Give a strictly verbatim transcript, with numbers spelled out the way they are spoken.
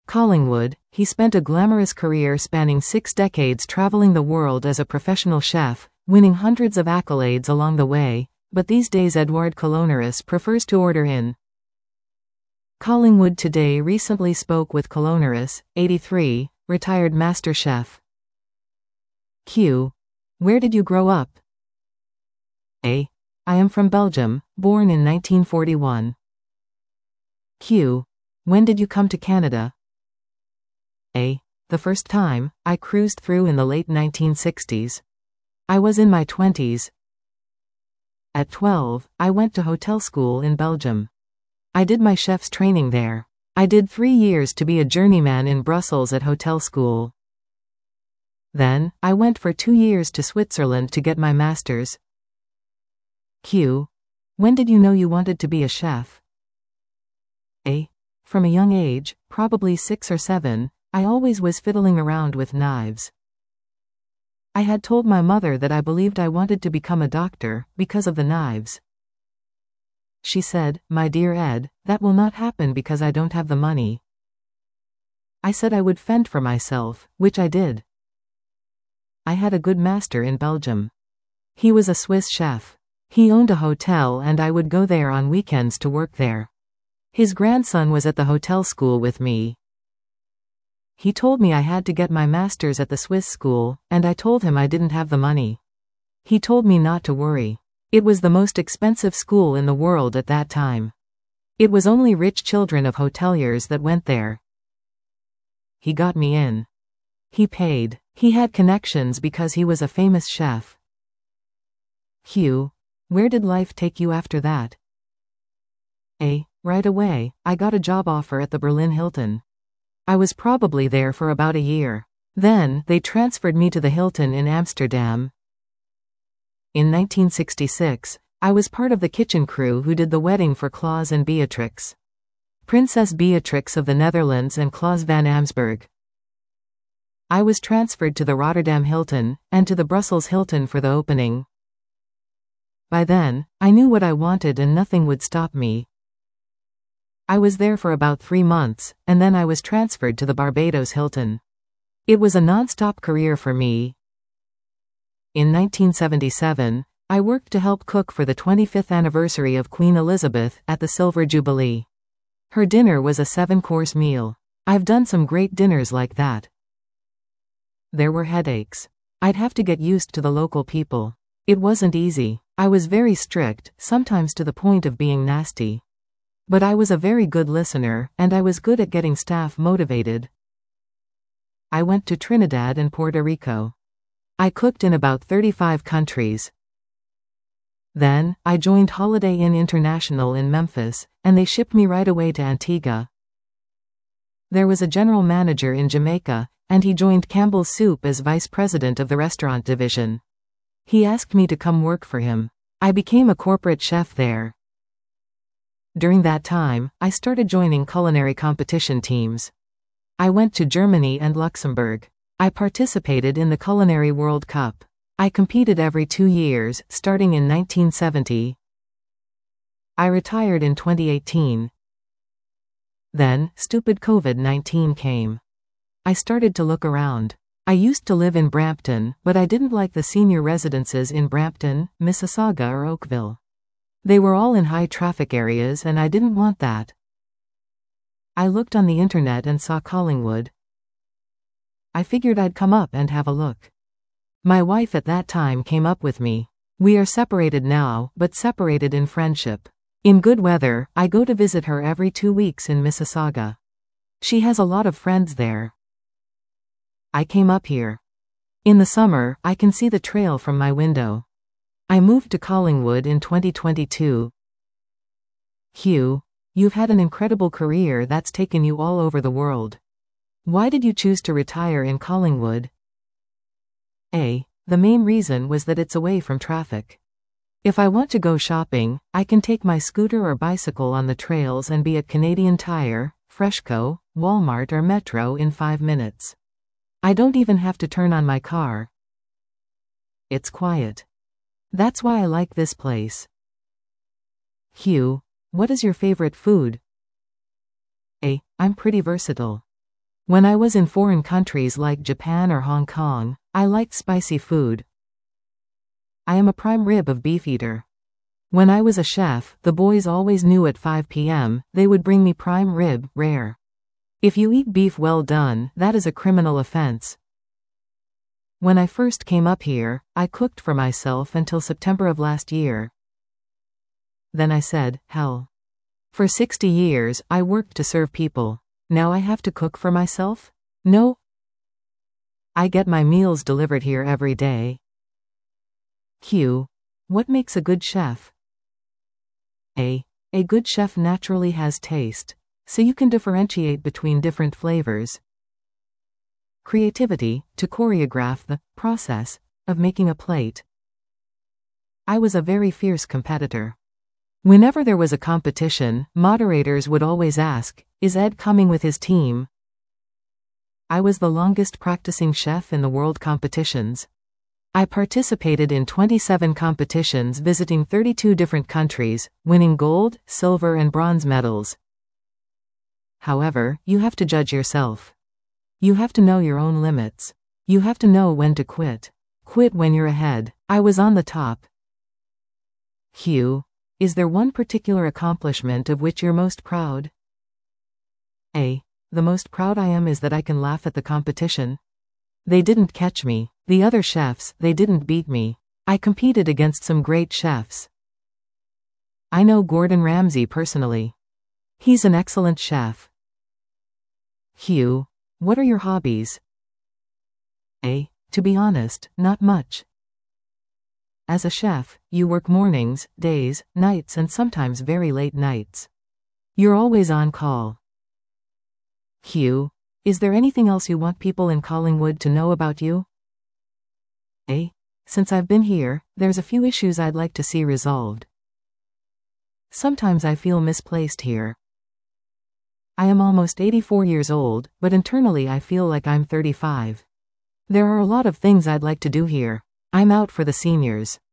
Collingwood, he spent a glamorous career spanning six decades traveling the world as a professional chef, winning hundreds of accolades along the way, but these days Edouard Colonneris prefers to order in. Collingwood Today recently spoke with Colonneris, eighty-three, retired master chef. Q. Where did you grow up? A. I am from Belgium, born in nineteen forty-one. Q. When did you come to Canada? A. The first time, I cruised through in the late nineteen sixties. I was in my twenties. At twelve, I went to hotel school in Belgium. I did my chef's training there. I did three years to be a journeyman in Brussels at hotel school. Then, I went for two years to Switzerland to get my master's. Q. When did you know you wanted to be a chef? A. From a young age, probably six or seven, I always was fiddling around with knives. I had told my mother that I believed I wanted to become a doctor, because of the knives. She said, "My dear Ed, that will not happen because I don't have the money." I said I would fend for myself, which I did. I had a good master in Belgium. He was a Swiss chef. He owned a hotel and I would go there on weekends to work there. His grandson was at the hotel school with me. He told me I had to get my master's at the Swiss school, and I told him I didn't have the money. He told me not to worry. It was the most expensive school in the world at that time. It was only rich children of hoteliers that went there. He got me in. He paid. He had connections because he was a famous chef. Q. Where did life take you after that? A. Right away, I got a job offer at the Berlin Hilton. I was probably there for about a year. Then, they transferred me to the Hilton in Amsterdam. In nineteen sixty-six, I was part of the kitchen crew who did the wedding for Claus and Beatrix. Princess Beatrix of the Netherlands and Claus van Amsberg. I was transferred to the Rotterdam Hilton, and to the Brussels Hilton for the opening. By then, I knew what I wanted and nothing would stop me. I was there for about three months, and then I was transferred to the Barbados Hilton. It was a non-stop career for me. In nineteen seventy-seven, I worked to help cook for the twenty-fifth anniversary of Queen Elizabeth at the Silver Jubilee. Her dinner was a seven-course meal. I've done some great dinners like that. There were headaches. I'd have to get used to the local people. It wasn't easy. I was very strict, sometimes to the point of being nasty. But I was a very good listener, and I was good at getting staff motivated. I went to Trinidad and Puerto Rico. I cooked in about thirty-five countries. Then, I joined Holiday Inn International in Memphis, and they shipped me right away to Antigua. There was a general manager in Jamaica, and he joined Campbell's Soup as vice president of the restaurant division. He asked me to come work for him. I became a corporate chef there. During that time, I started joining culinary competition teams. I went to Germany and Luxembourg. I participated in the Culinary World Cup. I competed every two years, starting in nineteen seventy. I retired in twenty eighteen. Then, stupid COVID nineteen came. I started to look around. I used to live in Brampton, but I didn't like the senior residences in Brampton, Mississauga or Oakville. They were all in high traffic areas and I didn't want that. I looked on the internet and saw Collingwood. I figured I'd come up and have a look. My wife at that time came up with me. We are separated now, but separated in friendship. In good weather, I go to visit her every two weeks in Mississauga. She has a lot of friends there. I came up here. In the summer, I can see the trail from my window. I moved to Collingwood in twenty twenty-two. Q. You've had an incredible career that's taken you all over the world. Why did you choose to retire in Collingwood? A. The main reason was that it's away from traffic. If I want to go shopping, I can take my scooter or bicycle on the trails and be at Canadian Tire, Freshco, Walmart or Metro in five minutes. I don't even have to turn on my car. It's quiet. That's why I like this place. Q. What is your favorite food? A. I'm pretty versatile. When I was in foreign countries like Japan or Hong Kong, I liked spicy food. I am a prime rib of beef eater. When I was a chef, the boys always knew at five p m they would bring me prime rib, rare. If you eat beef well done, that is a criminal offense. When I first came up here, I cooked for myself until September of last year. Then I said, hell. For sixty years, I worked to serve people. Now I have to cook for myself? No. I get my meals delivered here every day. Q. What makes a good chef? A. A good chef naturally has taste, so you can differentiate between different flavors. Creativity, to choreograph the process of making a plate. I was a very fierce competitor. Whenever there was a competition, moderators would always ask, "Is Ed coming with his team?" I was the longest practicing chef in the world competitions. I participated in twenty-seven competitions, visiting thirty-two different countries, winning gold, silver and bronze medals. However, you have to judge yourself. You have to know your own limits. You have to know when to quit. Quit when you're ahead. I was on the top. Q. Is there one particular accomplishment of which you're most proud? A. The most proud I am is that I can laugh at the competition. They didn't catch me. The other chefs, they didn't beat me. I competed against some great chefs. I know Gordon Ramsay personally. He's an excellent chef. Q. What are your hobbies? A. To be honest, not much. As a chef, you work mornings, days, nights and sometimes very late nights. You're always on call. Q. Is there anything else you want people in Collingwood to know about you? A. Since I've been here, there's a few issues I'd like to see resolved. Sometimes I feel misplaced here. I am almost eighty-four years old, but internally I feel like I'm thirty-five. There are a lot of things I'd like to do here. I'm out for the seniors.